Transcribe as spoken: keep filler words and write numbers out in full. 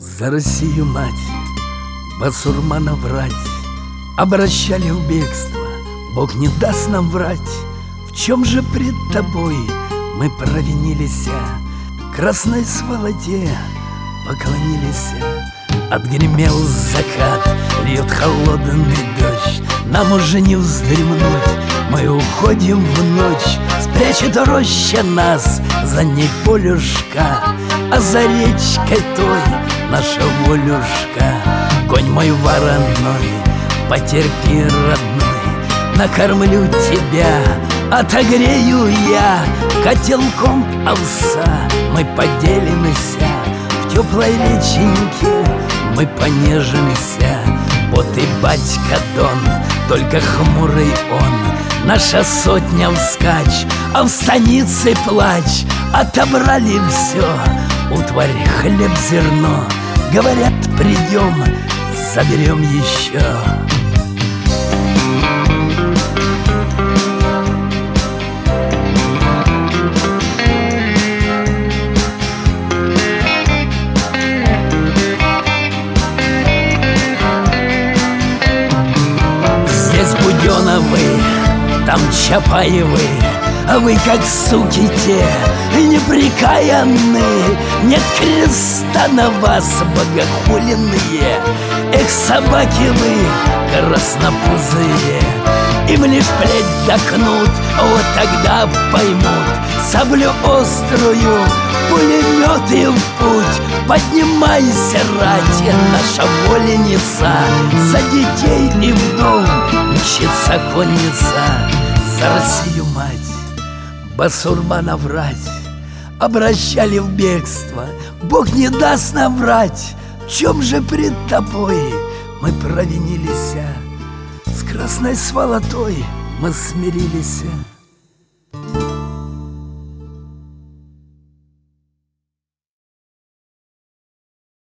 За Россию, мать, басурмана врать обращали в бегство. Бог не даст нам врать. В чем же пред тобой мы провинились? Красной сволоте поклонились. Отгремел закат, льет холодный дождь. Нам уже не вздремнуть, мы уходим в ночь. Спрячет роща нас, за ней полюшка, а за речкой той наша волюшка. Конь мой вороной, потерпи, родной, накормлю тебя, отогрею я. Котелком овса мы поделимся, в теплой реченьке мы понежимся. Вот и батька Дон, только хмурый он, наша сотня вскачь, а в станице плач. Отобрали все, утварь, хлеб, зерно. Говорят, придем, заберем еще. Здесь Буденовы, там Чапаевы, а вы как суки те неприкаянные. Нет креста на вас, богохуленные. Эх, собаки вы краснопузые, им лишь плеть докнут, вот тогда поймут. Саблю острую, пулеметы в путь. Поднимайся, рать, наша воленница, за детей и вдов мчится конница. За Россию, мать, басурмана врать обращали в бегство. Бог не даст нам врать. В чем же пред тобой мы провинились? С красной сволотой мы смирились.